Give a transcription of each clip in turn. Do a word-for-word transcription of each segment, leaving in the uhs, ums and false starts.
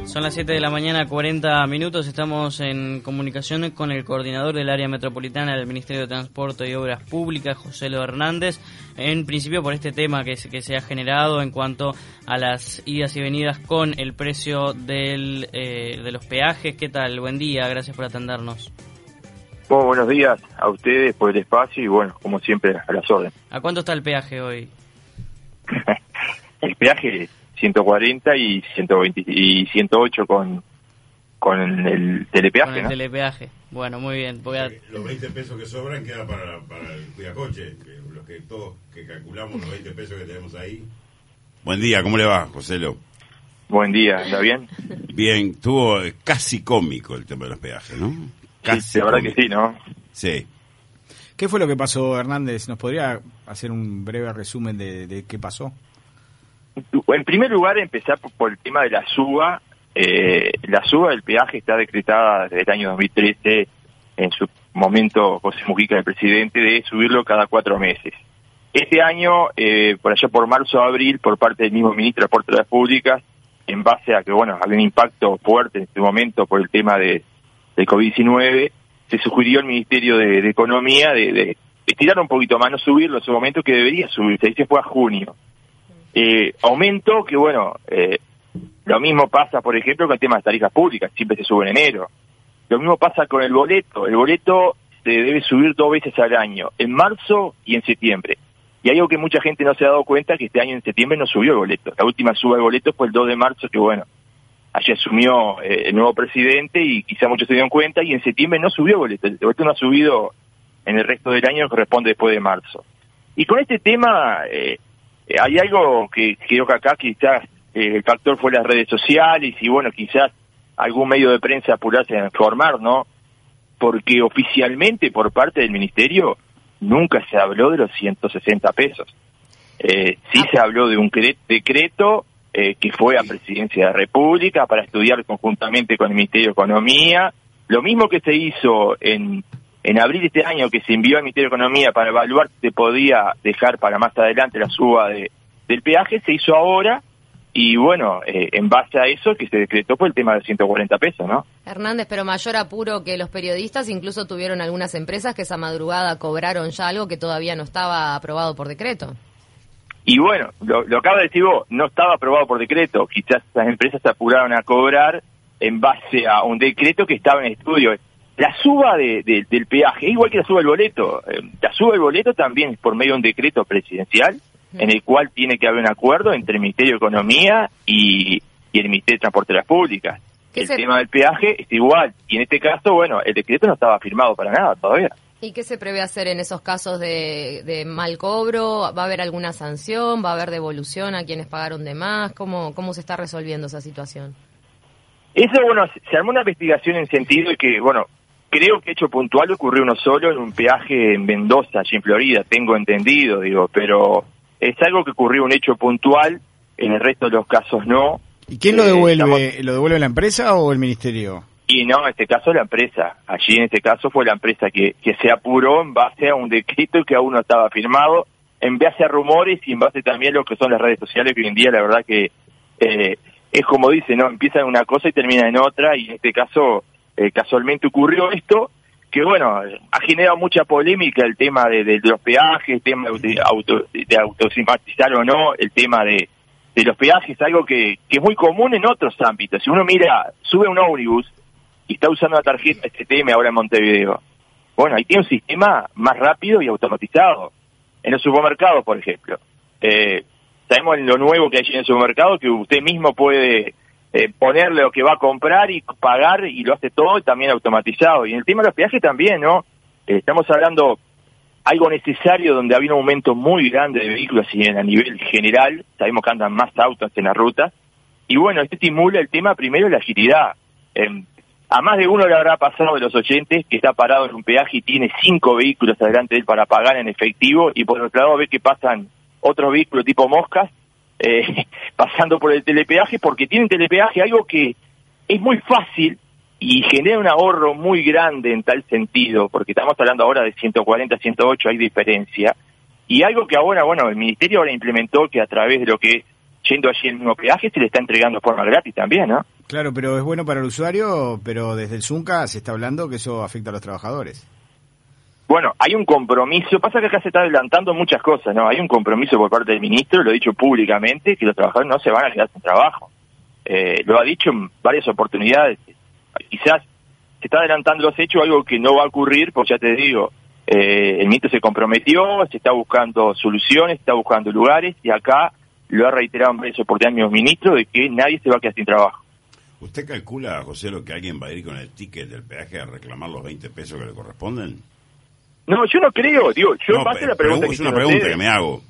Son las siete de la mañana, cuarenta minutos. Estamos en comunicación con el coordinador del área metropolitana del Ministerio de Transporte y Obras Públicas, José Lo Hernández, en principio por este tema que se, que se ha generado en cuanto a las idas y venidas con el precio del, eh, de los peajes. ¿Qué tal? Buen día, gracias por atendernos. Bueno, buenos días a ustedes por el espacio y bueno, como siempre, a las órdenes. ¿A cuánto está el peaje hoy? El peaje ciento cuarenta y ciento veinte y ciento ocho con con el telepeaje, Con el ¿no? telepeaje. Bueno, muy bien. Voy a... eh, los veinte pesos que sobran quedan para, para el cuidacoche, que los que todos que calculamos los veinte pesos que tenemos ahí. Buen día, ¿cómo le va, José Lo? Buen día, ¿está bien? Bien, estuvo casi cómico el tema de los peajes, ¿no? Casi Sí, la verdad cómico. que sí, ¿no? Sí. ¿Qué fue lo que pasó, Hernández? ¿Nos podría hacer un breve resumen de, de qué pasó? En primer lugar, empezar por, por el tema de la suba. Eh, la suba del peaje está decretada desde el año dos mil trece, en su momento José Mujica, el presidente, de subirlo cada cuatro meses. Este año, eh, por allá por marzo o abril, por parte del mismo ministro de Transporte y Obras Públicas, en base a que, bueno, había un impacto fuerte en este momento por el tema de, de COVID diecinueve, se sugirió al Ministerio de, de Economía de, de estirar un poquito más, no subirlo en su momento, que debería subirse, y se fue a junio. Eh, aumento que, bueno, eh, lo mismo pasa, por ejemplo, con el tema de las tarifas públicas, siempre se sube en enero. Lo mismo pasa con el boleto. El boleto se debe subir dos veces al año, en marzo y en septiembre. Y hay algo que mucha gente no se ha dado cuenta, que este año en septiembre no subió el boleto. La última suba del boleto fue el dos de marzo, que bueno, allí asumió eh, el nuevo presidente y quizá muchos se dieron cuenta, y en septiembre no subió el boleto. El boleto no ha subido en el resto del año, que corresponde después de marzo. Y con este tema... Eh, hay algo que creo que acá quizás eh, el factor fue las redes sociales y bueno, quizás algún medio de prensa apurarse a informar, ¿no? Porque oficialmente por parte del ministerio nunca se habló de los ciento sesenta pesos. Eh, sí se habló de un cre- decreto eh, que fue a Presidencia de la República para estudiar conjuntamente con el Ministerio de Economía. Lo mismo que se hizo en... En abril de este año, que se envió al Ministerio de Economía para evaluar si se podía dejar para más adelante la suba de, del peaje, se hizo ahora, y bueno, eh, en base a eso que se decretó por el tema de ciento cuarenta pesos, ¿no? Hernández, pero mayor apuro que los periodistas, incluso tuvieron algunas empresas que esa madrugada cobraron ya algo que todavía no estaba aprobado por decreto. Y bueno, lo, lo acaba de decir vos, no estaba aprobado por decreto, quizás esas empresas se apuraron a cobrar en base a un decreto que estaba en estudio. La suba de, de, del peaje, igual que la suba del boleto, eh, la suba del boleto también es por medio de un decreto presidencial, uh-huh, en el cual tiene que haber un acuerdo entre el Ministerio de Economía y, y el Ministerio de Transporte y Obras Públicas. El se... tema del peaje es igual, y en este caso, bueno, el decreto no estaba firmado para nada todavía. ¿Y qué se prevé hacer en esos casos de, de mal cobro? ¿Va a haber alguna sanción? ¿Va a haber devolución a quienes pagaron de más? ¿Cómo, cómo se está resolviendo esa situación? Eso, bueno, se armó una investigación en sentido de que, bueno, creo que hecho puntual ocurrió uno solo en un peaje en Mendoza, allí en Florida, tengo entendido, digo, pero es algo que ocurrió un hecho puntual, en el resto de los casos no. ¿Y quién lo eh, devuelve? estamos... ¿Lo devuelve la empresa o el ministerio? Y no, en este caso la empresa, allí en este caso fue la empresa que, que se apuró en base a un decreto que aún no estaba firmado, en base a rumores y en base también a lo que son las redes sociales, que hoy en día la verdad que eh, es como dice, ¿no? Empieza en una cosa y termina en otra, y en este caso... Eh, casualmente ocurrió esto, que bueno, ha generado mucha polémica el tema de, de, de los peajes, el tema de, auto, de autosimatizar o no, el tema de, de los peajes, algo que, que es muy común en otros ámbitos. Si uno mira, sube un ómnibus y está usando la tarjeta S T M ahora en Montevideo, bueno, ahí tiene un sistema más rápido y automatizado. En los supermercados, por ejemplo. Eh, sabemos lo nuevo que hay en el supermercado, que usted mismo puede... Eh, ponerle lo que va a comprar y pagar, y lo hace todo también automatizado. Y en el tema de los peajes también, ¿no? Eh, estamos hablando algo necesario donde había un aumento muy grande de vehículos y a nivel general, sabemos que andan más autos en la ruta, y bueno, esto estimula el tema primero la agilidad. Eh, a más de uno le habrá pasado de los oyentes que está parado en un peaje y tiene cinco vehículos adelante de él para pagar en efectivo, y por otro lado ve que pasan otros vehículos tipo moscas, Eh, pasando por el telepeaje, porque tienen telepeaje, algo que es muy fácil y genera un ahorro muy grande en tal sentido, porque estamos hablando ahora de ciento cuarenta, ciento ocho, hay diferencia, y algo que ahora, bueno, el Ministerio ahora implementó, que a través de lo que es yendo allí el mismo peaje se le está entregando de forma gratis también, ¿no? Claro, pero es bueno para el usuario, pero desde el Zunca se está hablando que eso afecta a los trabajadores. Bueno, hay un compromiso, pasa que acá se está adelantando muchas cosas, ¿no? Hay un compromiso por parte del ministro, lo ha dicho públicamente, que los trabajadores no se van a quedar sin trabajo. Eh, lo ha dicho en varias oportunidades. Quizás se está adelantando los hechos, algo que no va a ocurrir, porque ya te digo, eh, el ministro se comprometió, se está buscando soluciones, se está buscando lugares, y acá lo ha reiterado en varias oportunidades el ministro, de que nadie se va a quedar sin trabajo. ¿Usted calcula, José, lo que alguien va a ir con el ticket del peaje a reclamar los veinte pesos que le corresponden? No, yo no creo, digo, yo no, en base a la pregunta es que una pregunta ustedes, que me hago.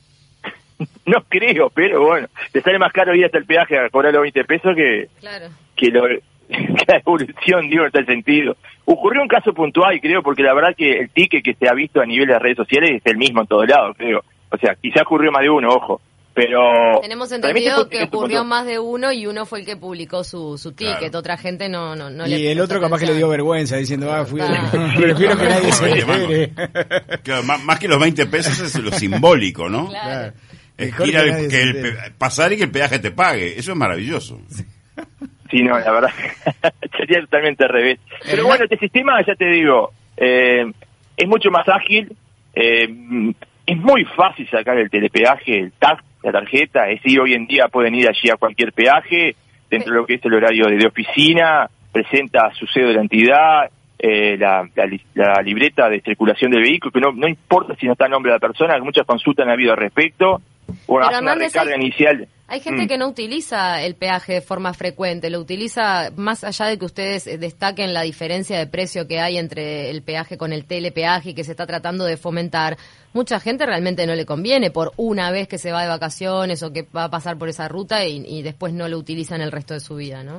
No creo, pero bueno, te sale más caro ir hasta el peaje a cobrar los veinte pesos que, claro. que, lo, que la evolución, digo, en tal sentido. Ocurrió un caso puntual, creo, porque la verdad que el ticket que se ha visto a nivel de redes sociales es el mismo en todos lados, creo. O sea, quizás ocurrió más de uno, ojo. Pero tenemos entendido que ocurrió más de uno y uno fue el que publicó su, su ticket, claro. Otra gente no, no, no y le Y el otro capaz atención. que le dio vergüenza diciendo, ah, fui ah. prefiero que nadie se entere. Claro, más, más que los veinte pesos es lo simbólico, ¿no? Claro. Es que, ir al, que el, pasar y que el peaje te pague, eso es maravilloso. Sí, no, la verdad, sería totalmente al revés. Pero bueno, este sistema, ya te digo, eh, es mucho más ágil, eh, es muy fácil sacar el telepeaje, el tag, la tarjeta, es decir, hoy en día pueden ir allí a cualquier peaje, dentro de lo que es el horario de, de oficina, presenta su sello de la entidad, eh, la, la, la libreta de circulación del vehículo, que no, no importa si no está el nombre de la persona, muchas consultas han habido al respecto, bueno, hace una recarga hay, inicial. Hay gente mm. que no utiliza el peaje de forma frecuente, lo utiliza más allá de que ustedes destaquen la diferencia de precio que hay entre el peaje con el telepeaje y que se está tratando de fomentar. Mucha gente realmente no le conviene por una vez que se va de vacaciones o que va a pasar por esa ruta y, y después no lo utilizan el resto de su vida, ¿no?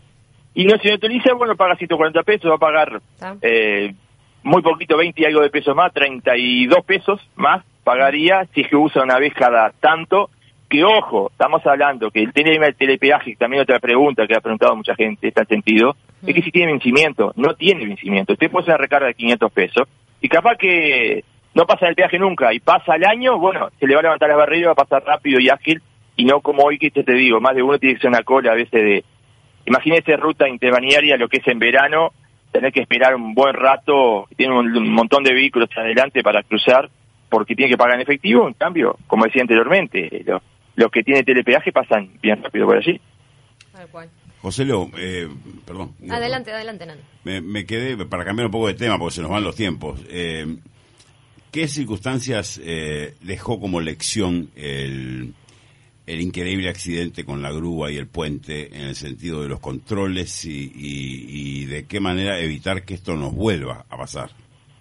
Y no, si no utiliza, bueno, paga ciento cuarenta pesos, va a pagar eh, muy poquito, veinte y algo de pesos más, treinta y dos pesos más pagaría si es que usa una vez cada tanto, que ojo, estamos hablando que el tema del telepeaje, también otra pregunta que ha preguntado mucha gente, está en sentido, mm. es que si tiene vencimiento, no tiene vencimiento, usted puede hacer una recarga de quinientos pesos, y capaz que no pasa el peaje nunca, y pasa el año, bueno, se le va a levantar las barreras, va a pasar rápido y ágil, y no como hoy que te, te digo, más de uno tiene que hacer una cola a veces de, imagínese ruta interbalnearia, lo que es en verano, tener que esperar un buen rato, tiene un, un montón de vehículos adelante para cruzar, porque tiene que pagar en efectivo, en cambio, como decía anteriormente, los, los que tienen telepeaje pasan bien rápido por allí. Tal cual. José Leo, eh, perdón. Adelante, adelante, Nando. Me, me quedé, para cambiar un poco de tema, porque se nos van los tiempos, eh, ¿qué circunstancias eh, dejó como lección el, el increíble accidente con la grúa y el puente en el sentido de los controles y, y, y de qué manera evitar que esto nos vuelva a pasar?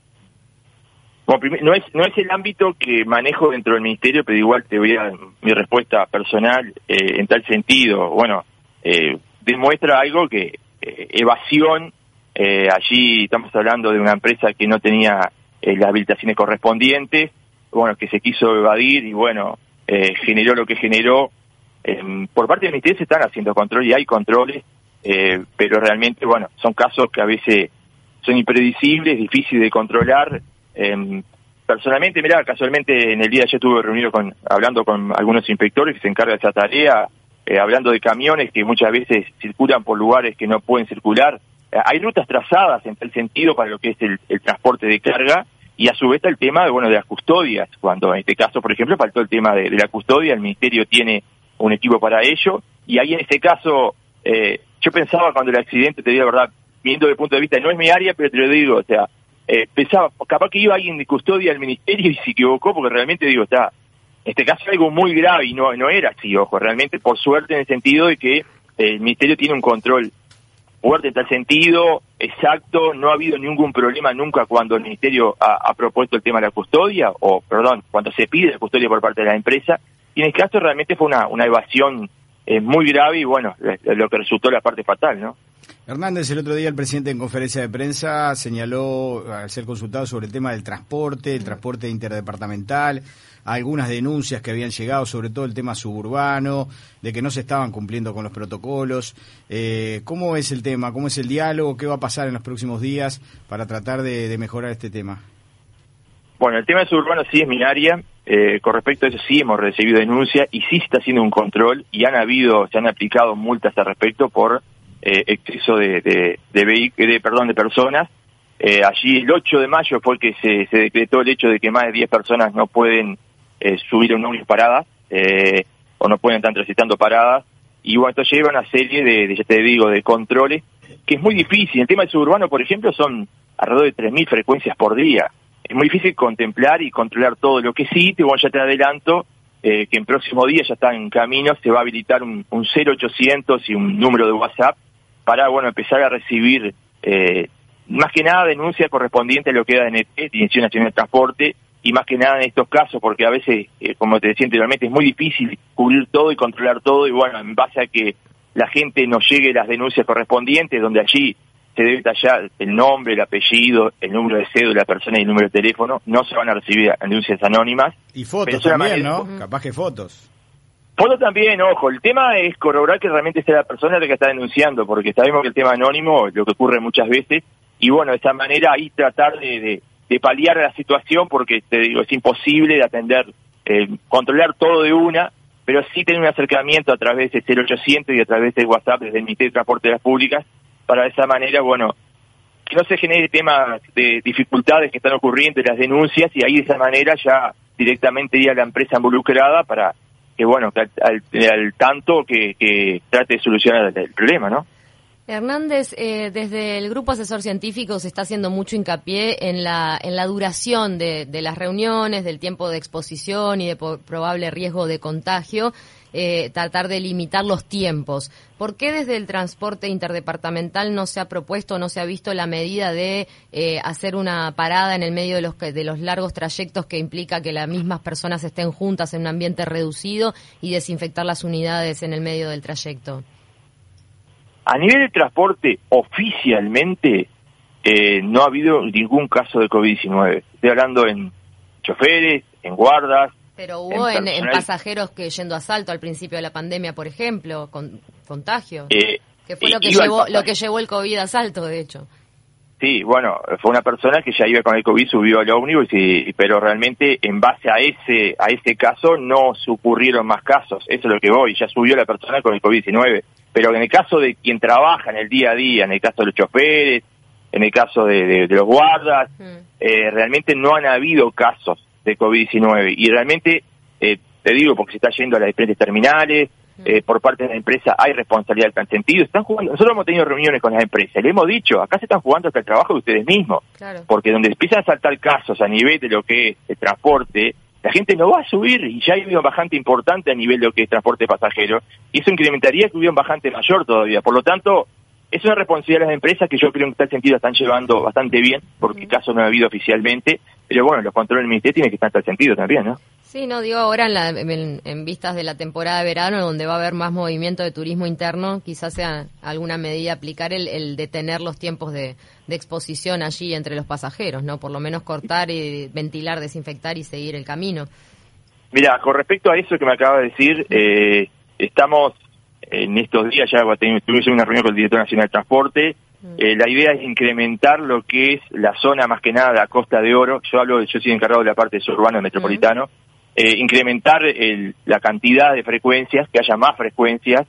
Bueno, primer, no es no es el ámbito que manejo dentro del ministerio, pero igual te voy a dar mi respuesta personal eh, en tal sentido. Bueno, eh, demuestra algo que eh, evasión, eh, allí estamos hablando de una empresa que no tenía eh, las habilitaciones correspondientes, bueno, que se quiso evadir y bueno, eh, generó lo que generó. Eh, por parte del ministerio se están haciendo controles y hay controles, eh, pero realmente, bueno, son casos que a veces son impredecibles, difíciles de controlar. Eh, personalmente, mira, casualmente en el día de ayer estuve reunido con, hablando con algunos inspectores que se encargan de esa tarea, eh, hablando de camiones que muchas veces circulan por lugares que no pueden circular. Eh, hay rutas trazadas en tal sentido para lo que es el, el transporte de carga y a su vez está el tema de, bueno, de las custodias, cuando en este caso, por ejemplo, faltó el tema de, de la custodia, el ministerio tiene un equipo para ello y ahí en este caso, eh, yo pensaba cuando el accidente, te digo la verdad, viendo desde el punto de vista, no es mi área, pero te lo digo, o sea, Eh, pensaba, capaz que iba alguien de custodia al ministerio y se equivocó, porque realmente, digo, está, en este caso algo muy grave y no no era así, ojo, realmente por suerte en el sentido de que eh, el ministerio tiene un control fuerte en tal sentido, exacto, no ha habido ningún problema nunca cuando el ministerio ha, ha propuesto el tema de la custodia, o perdón, cuando se pide la custodia por parte de la empresa, y en el caso realmente fue una, una evasión eh, muy grave y bueno, lo que resultó la parte fatal, ¿no? Hernández, el otro día el presidente en conferencia de prensa señaló, al ser consultado sobre el tema del transporte, el transporte interdepartamental, algunas denuncias que habían llegado, sobre todo el tema suburbano, de que no se estaban cumpliendo con los protocolos. Eh, ¿Cómo es el tema? ¿Cómo es el diálogo? ¿Qué va a pasar en los próximos días para tratar de, de mejorar este tema? Bueno, el tema de suburbano sí es mi área. Eh, con respecto a eso sí hemos recibido denuncias y sí se está haciendo un control y han habido, se han aplicado multas al respecto por eh, exceso de, de, de, vehic- de, perdón, de personas. Eh, allí el ocho de mayo fue que se, se decretó el hecho de que más de diez personas no pueden eh, subir a un ómnibus paradas, eh, o no pueden estar transitando paradas. Y bueno, esto lleva una serie de, de, ya te digo, de controles, que es muy difícil. El tema del suburbano, por ejemplo, son alrededor de tres mil frecuencias por día. Es muy difícil contemplar y controlar todo. Lo que sí, te, bueno, ya te adelanto, eh, que en próximo día ya está en camino, se va a habilitar un, un cero ochocientos y un número de WhatsApp para, bueno, empezar a recibir, eh, más que nada, denuncia correspondiente a lo que da D N T, Dirección Nacional de Transporte, y más que nada en estos casos, porque a veces, eh, como te decía anteriormente, es muy difícil cubrir todo y controlar todo, y bueno, en base a que la gente nos llegue las denuncias correspondientes, donde allí se debe detallar el nombre, el apellido, el número de cédula de la persona y el número de teléfono, no se van a recibir denuncias anónimas. Y fotos también, ¿no? Uh-huh. Capaz que fotos. Fotos también, ojo, el tema es corroborar que realmente sea la persona la que está denunciando, porque sabemos que el tema anónimo, lo que ocurre muchas veces, y bueno, de esta manera ahí tratar de, de, de paliar la situación, porque te digo, es imposible de atender, eh, controlar todo de una, pero sí tener un acercamiento a través de cero ochocientos y a través de WhatsApp desde el Ministerio de Transporte de las Públicas, para de esa manera, bueno, que no se genere temas de dificultades que están ocurriendo en las denuncias, y ahí de esa manera ya directamente ir a la empresa involucrada para que, bueno, que al, al, al tanto que, que trate de solucionar el, el problema, ¿no? Hernández, eh, desde el Grupo Asesor Científico se está haciendo mucho hincapié en la en la duración de, de las reuniones, del tiempo de exposición y de po- probable riesgo de contagio, eh, tratar de limitar los tiempos. ¿Por qué desde el transporte interdepartamental no se ha propuesto, no se ha visto la medida de eh, hacer una parada en el medio de los de los largos trayectos que implica que las mismas personas estén juntas en un ambiente reducido y desinfectar las unidades en el medio del trayecto? A nivel de transporte, oficialmente, eh, no ha habido ningún caso de COVID diecinueve. Estoy hablando en choferes, en guardas. Pero hubo en, en, en pasajeros que yendo a Salto al principio de la pandemia, por ejemplo, con contagio. Eh, que fue lo que llevó lo que llevó el COVID a Salto, de hecho. Sí, bueno, fue una persona que ya iba con el COVID, subió al ómnibus, y, pero realmente en base a ese a ese caso no se ocurrieron más casos. Eso es lo que voy, ya subió la persona con el COVID diecinueve. Pero en el caso de quien trabaja en el día a día, en el caso de los choferes, en el caso de, de, de los guardas, mm. eh, realmente no han habido casos de COVID diecinueve. Y realmente, eh, te digo, porque se está yendo a las diferentes terminales, mm. eh, por parte de la empresa hay responsabilidad en tal sentido. Están jugando, nosotros hemos tenido reuniones con las empresas, le hemos dicho, acá se están jugando hasta el trabajo de ustedes mismos. Claro. Porque donde empiezan a saltar casos a nivel de lo que es el transporte, la gente no va a subir, y ya hay un bajante importante a nivel de lo que es transporte pasajero, y eso incrementaría que hubiera un bajante mayor todavía. Por lo tanto, es una responsabilidad de las empresas que yo creo que en tal sentido están llevando bastante bien, porque caso no ha habido oficialmente, pero bueno, los controles del Ministerio tienen que estar en tal sentido también, ¿no? Sí, no, digo ahora en, la, en, en vistas de la temporada de verano, donde va a haber más movimiento de turismo interno, quizás sea alguna medida aplicar el, el detener los tiempos de, de exposición allí entre los pasajeros, ¿no? Por lo menos cortar y ventilar, desinfectar y seguir el camino. Mira, con respecto a eso que me acaba de decir, eh, estamos en estos días, ya tuvimos una reunión con el Director Nacional de Transporte, eh, la idea es incrementar lo que es la zona más que nada de la Costa de Oro. Yo hablo, yo soy encargado de la parte suburbana metropolitano. Uh-huh. Eh, incrementar el, la cantidad de frecuencias, que haya más frecuencias,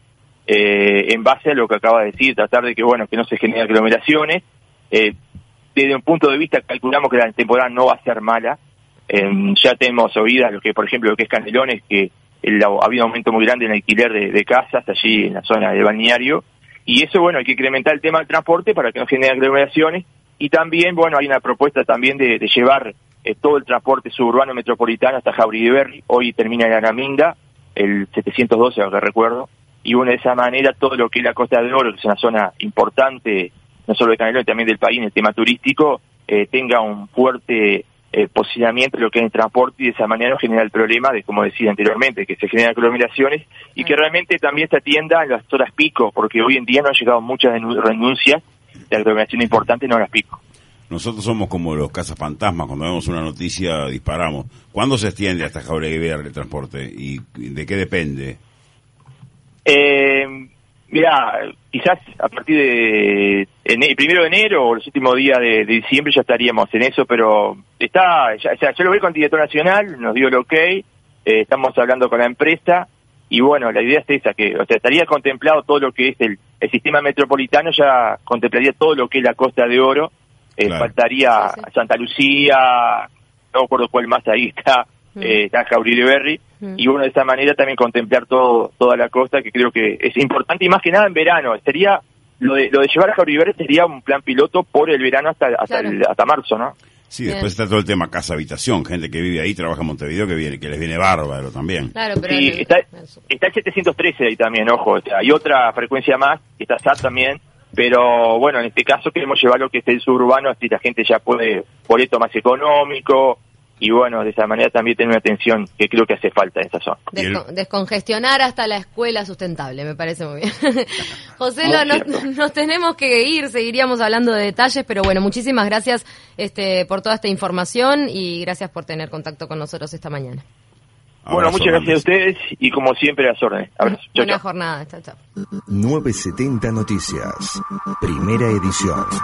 eh, en base a lo que acaba de decir, tratar de que, bueno, que no se generen aglomeraciones. Eh, desde un punto de vista, calculamos que la temporada no va a ser mala. Eh, ya tenemos oídas, lo que, por ejemplo, lo que es Canelones, que el, ha habido un aumento muy grande en el alquiler de, de casas allí en la zona del balneario, y eso, bueno, hay que incrementar el tema del transporte para que no genere aglomeraciones, y también, bueno, hay una propuesta también de, de llevar Eh, todo el transporte suburbano metropolitano hasta Jauregui de Berry. Hoy termina en Anaminga, el setecientos doce, lo que recuerdo, y bueno, de esa manera todo lo que es la Costa de Oro, que es una zona importante, no solo de Canelones, también del país en el tema turístico, eh, tenga un fuerte eh, posicionamiento de lo que es el transporte, y de esa manera no genera el problema de, como decía anteriormente, que se generan aglomeraciones, y que realmente también se atienda en las horas pico, porque hoy en día no han llegado muchas renuncias de aglomeración importante en horas pico. Nosotros somos como los cazafantasmas, cuando vemos una noticia disparamos. ¿Cuándo se extiende hasta Jauregui de Berry el transporte y de qué depende? Eh, mira, quizás a partir de el primero de enero o los últimos días de, de diciembre ya estaríamos en eso, pero está, ya, ya, yo lo veo con el Director Nacional, nos dio el ok, eh, estamos hablando con la empresa, y bueno, la idea es esa, que, o sea, estaría contemplado todo lo que es el el sistema metropolitano ya contemplaría todo lo que es la Costa de Oro, eh, Claro. faltaría Sí, sí. Santa Lucía, no me acuerdo cuál más ahí está, Mm. eh, está Caurileberry, Mm. y bueno, de esta manera también contemplar todo toda la costa, que creo que es importante, y más que nada en verano. Sería lo de, lo de llevar a Caurileberry sería un plan piloto por el verano hasta hasta, Claro. el- hasta marzo, ¿no? Sí, Bien. después está todo el tema casa-habitación, gente que vive ahí, trabaja en Montevideo, que viene que les viene bárbaro también. Claro, pero Sí, el- está, eso. está el setecientos trece ahí también, ojo, o sea, hay otra frecuencia más, está S A T también, pero bueno, en este caso queremos llevar lo que es el suburbano, así la gente ya puede, boleto más económico, y bueno, de esa manera también tener una atención que creo que hace falta en esa zona. Y el- Desco- descongestionar hasta la escuela sustentable, me parece muy bien. José, lo- Muy nos, cierto. nos tenemos que ir, seguiríamos hablando de detalles, pero bueno, muchísimas gracias este, por toda esta información y gracias por tener contacto con nosotros esta mañana. Bueno, Abrazo muchas gracias a grandes. ustedes y como siempre a las órdenes. Abrazo. Chau, Buena chau. jornada, chao, chao. novecientos setenta Noticias, primera edición.